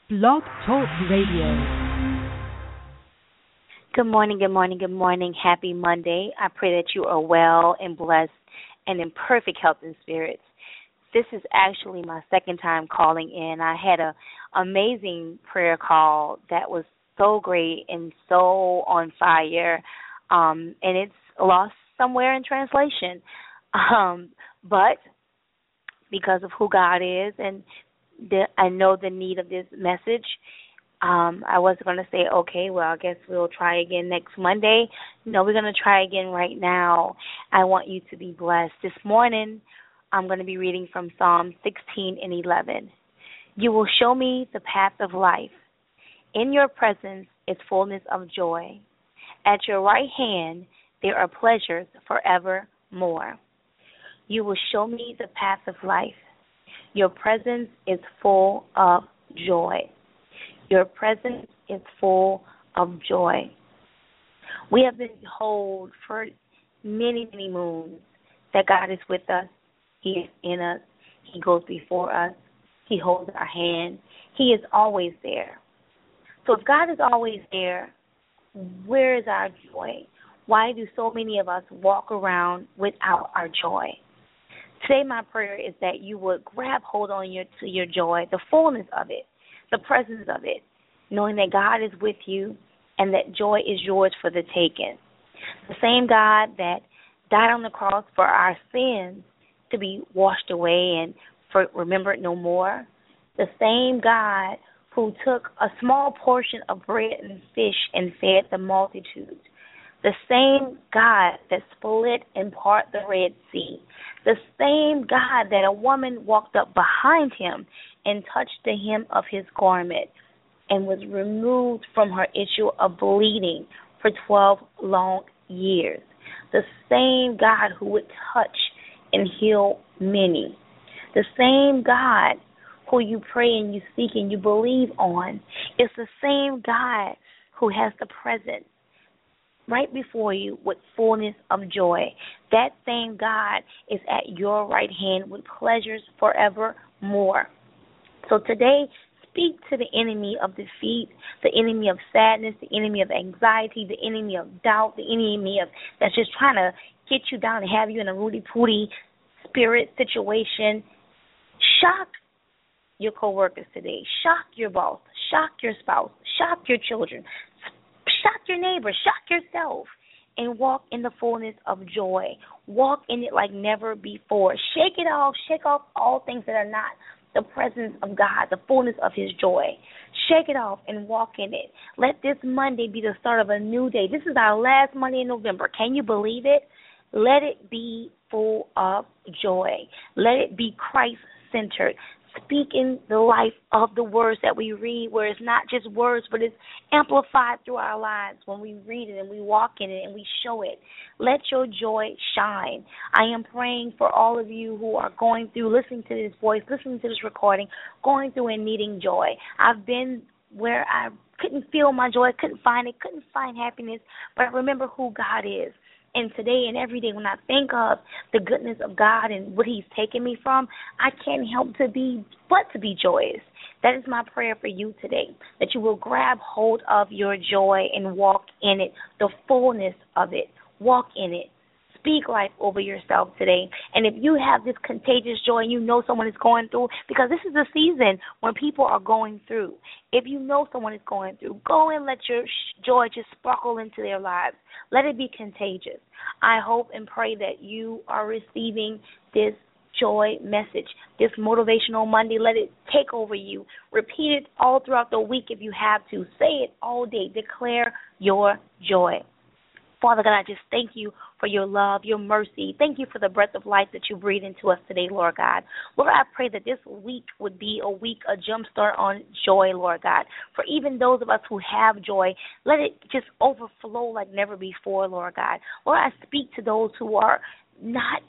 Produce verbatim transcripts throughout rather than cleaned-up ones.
Blog Talk Radio. Good morning, good morning, good morning. Happy Monday. I pray that you are well and blessed and in perfect health and spirits. This is actually my second time calling in. I had a amazing prayer call that was so great and so on fire, um, and it's lost somewhere in translation. Um, but because of who God is and the, I know the need of this message, Um, I was going to say, okay, well, I guess we'll try again next Monday. No, we're going to try again right now. I want you to be blessed. This morning, I'm going to be reading from Psalm sixteen and eleven. You will show me the path of life. In your presence is fullness of joy. At your right hand, there are pleasures forevermore. You will show me the path of life. Your presence is full of joy. Your presence is full of joy. We have been told for many, many moons that God is with us. He is in us. He goes before us. He holds our hand. He is always there. So if God is always there, where is our joy? Why do so many of us walk around without our joy? Today my prayer is that you would grab hold on your to your joy, the fullness of it, the presence of it, knowing that God is with you and that joy is yours for the taking. The same God that died on the cross for our sins to be washed away and for remembered no more, the same God who took a small portion of bread and fish and fed the multitudes, the same God that split in part the Red Sea, the same God that a woman walked up behind him and touched the hem of his garment and was removed from her issue of bleeding for twelve long years. The same God who would touch and heal many. The same God who you pray and you seek and you believe on is the same God who has the presence right before you with fullness of joy. That same God is at your right hand with pleasures forevermore. So today, speak to the enemy of defeat, the enemy of sadness, the enemy of anxiety, the enemy of doubt, the enemy of that's just trying to get you down and have you in a rooty-pooty spirit situation. Shock your coworkers today. Shock your boss. Shock your spouse. Shock your children. Shock your neighbor. Shock yourself. And walk in the fullness of joy. Walk in it like never before. Shake it off. Shake off all things that are not the presence of God, the fullness of his joy. Shake it off and walk in it. Let this Monday be the start of a new day. This is our last Monday in November. Can you believe it? Let it be full of joy. Let it be Christ-centered. Speaking the life of the words that we read, where it's not just words, but it's amplified through our lives when we read it and we walk in it and we show it. Let your joy shine. I am praying for all of you who are going through, listening to this voice, listening to this recording, going through and needing joy. I've been where I couldn't feel my joy, couldn't find it, couldn't find happiness, but I remember who God is. And today and every day when I think of the goodness of God and what he's taken me from, I can't help to be but to be joyous. That is my prayer for you today, that you will grab hold of your joy and walk in it, the fullness of it. Walk in it. Speak life over yourself today. And if you have this contagious joy and you know someone is going through, because this is a season when people are going through. If you know someone is going through, go and let your joy just sparkle into their lives. Let it be contagious. I hope and pray that you are receiving this joy message, this motivational Monday. Let it take over you. Repeat it all throughout the week if you have to. Say it all day. Declare your joy. Father God, I just thank you for your love, your mercy. Thank you for the breath of life that you breathe into us today, Lord God. Lord, I pray that this week would be a week, a jump start on joy, Lord God. For even those of us who have joy, let it just overflow like never before, Lord God. Lord, I speak to those who are not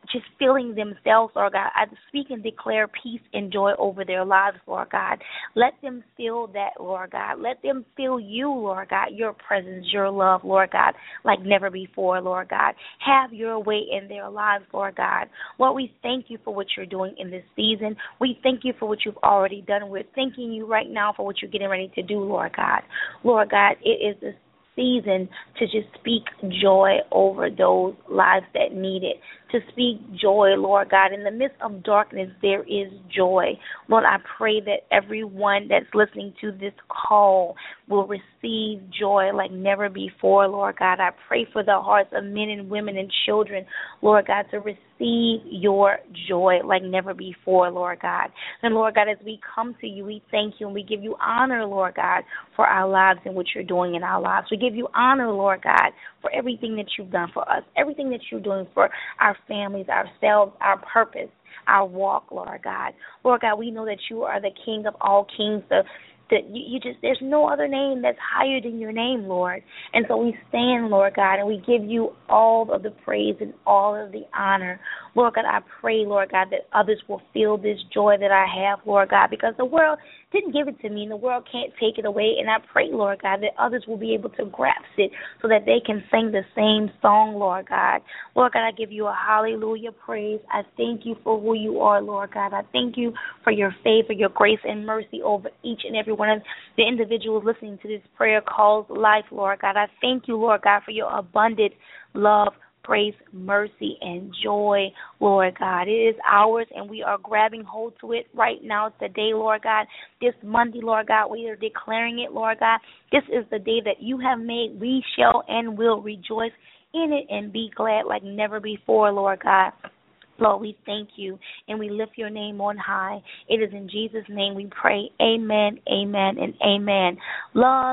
just feeling themselves, Lord God. I speak and declare peace and joy over their lives, Lord God. Let them feel that, Lord God. Let them feel you, Lord God, your presence, your love, Lord God, like never before, Lord God. Have your way in their lives, Lord God. Lord, we thank you for what you're doing in this season. We thank you for what you've already done. We're thanking you right now for what you're getting ready to do, Lord God. Lord God, it is the season to just speak joy over those lives that need it, to speak joy, Lord God. In the midst of darkness, there is joy. Lord, I pray that everyone that's listening to this call will receive joy like never before, Lord God. I pray for the hearts of men and women and children, Lord God, to receive your joy like never before, Lord God. And Lord God, as we come to you, we thank you and we give you honor, Lord God, for our lives and what you're doing in our lives. We give you honor, Lord God, for everything that you've done for us, everything that you're doing for our families, ourselves, our purpose, our walk, Lord God. Lord God, we know that you are the King of all kings, the that you, you just, there's no other name that's higher than your name, Lord. And so we stand, Lord God, and we give you all of the praise and all of the honor. Lord God, I pray, Lord God, that others will feel this joy that I have, Lord God, because the world didn't give it to me and the world can't take it away. And I pray, Lord God, that others will be able to grasp it so that they can sing the same song, Lord God. Lord God, I give you a hallelujah praise. I thank you for who you are, Lord God. I thank you for your favor, your grace, and mercy over each and every one of the individuals listening to this prayer call's life, Lord God. I thank you, Lord God, for your abundant love, grace, mercy, and joy, Lord God. It is ours, and we are grabbing hold to it right now today, Lord God. This Monday, Lord God, we are declaring it, Lord God. This is the day that you have made. We shall and will rejoice in it and be glad like never before, Lord God. Lord, we thank you, and we lift your name on high. It is in Jesus' name we pray. Amen, amen, and amen. Love,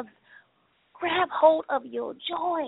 grab hold of your joy.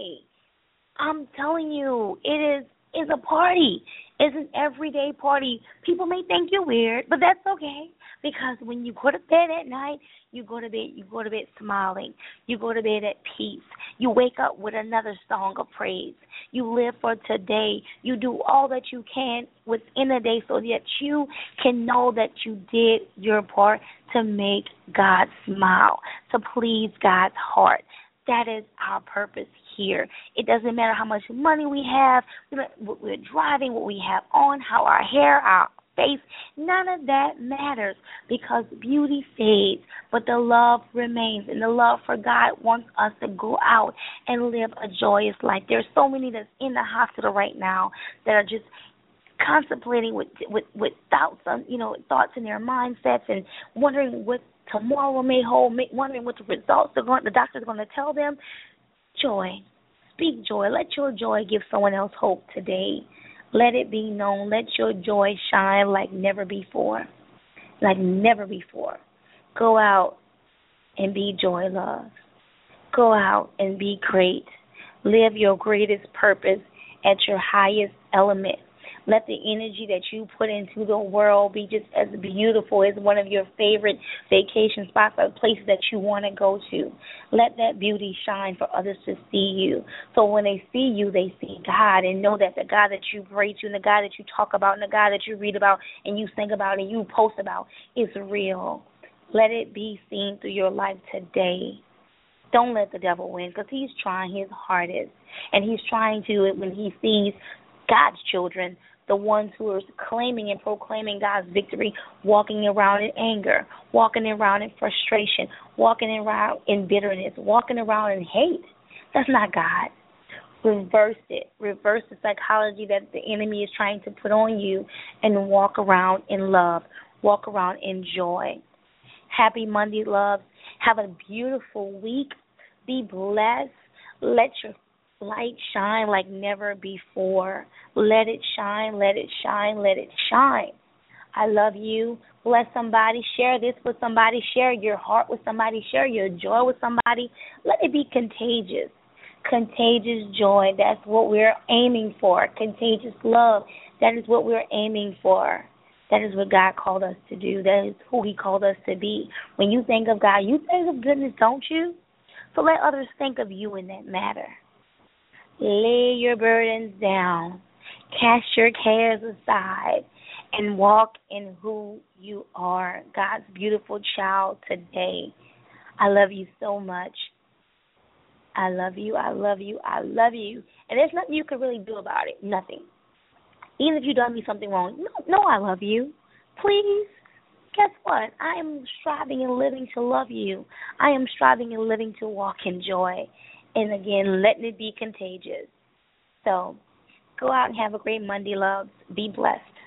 I'm telling you, it is is a party. It's an everyday party. People may think you're weird, but that's okay, because when you go to bed at night, you go to bed, you go to bed smiling. You go to bed at peace. You wake up with another song of praise. You live for today. You do all that you can within a day so that you can know that you did your part to make God smile, to please God's heart. That is our purpose here. It doesn't matter how much money we have, what we're driving, what we have on, how our hair, our face, none of that matters, because beauty fades, but the love remains, and the love for God wants us to go out and live a joyous life. There's so many that's in the hospital right now that are just contemplating with with, with thoughts, on, you know, thoughts in their mindsets, and wondering what tomorrow may hold, wondering what the results are going, the doctor's going to tell them. Joy, speak joy. Let your joy give someone else hope today. Let it be known. Let your joy shine like never before, like never before. Go out and be joy, love. Go out and be great. Live your greatest purpose at your highest element. Let the energy that you put into the world be just as beautiful as one of your favorite vacation spots or places that you want to go to. Let that beauty shine for others to see you. So when they see you, they see God, and know that the God that you pray to and the God that you talk about and the God that you read about and you think about and you post about is real. Let it be seen through your life today. Don't let the devil win, because he's trying his hardest. And he's trying to, when he sees God's children, the ones who are claiming and proclaiming God's victory, walking around in anger, walking around in frustration, walking around in bitterness, walking around in hate. That's not God. Reverse it. Reverse the psychology that the enemy is trying to put on you and walk around in love. Walk around in joy. Happy Monday, love. Have a beautiful week. Be blessed. Let your light shine like never before. Let it shine, let it shine, let it shine. I love you. Bless somebody. Share this with somebody. Share your heart with somebody. Share your joy with somebody. Let it be contagious. Contagious joy. That's what we're aiming for. Contagious love. That is what we're aiming for. That is what God called us to do. That is who he called us to be. When you think of God, you think of goodness, don't you? So let others think of you in that matter. Lay your burdens down. Cast your cares aside and walk in who you are, God's beautiful child today. I love you so much. I love you, I love you, I love you. And there's nothing you can really do about it. Nothing. Even if you done me something wrong. No, no, I love you. Please. Guess what? I am striving and living to love you. I am striving and living to walk in joy. And again, letting it be contagious. So, go out and have a great Monday, loves. Be blessed.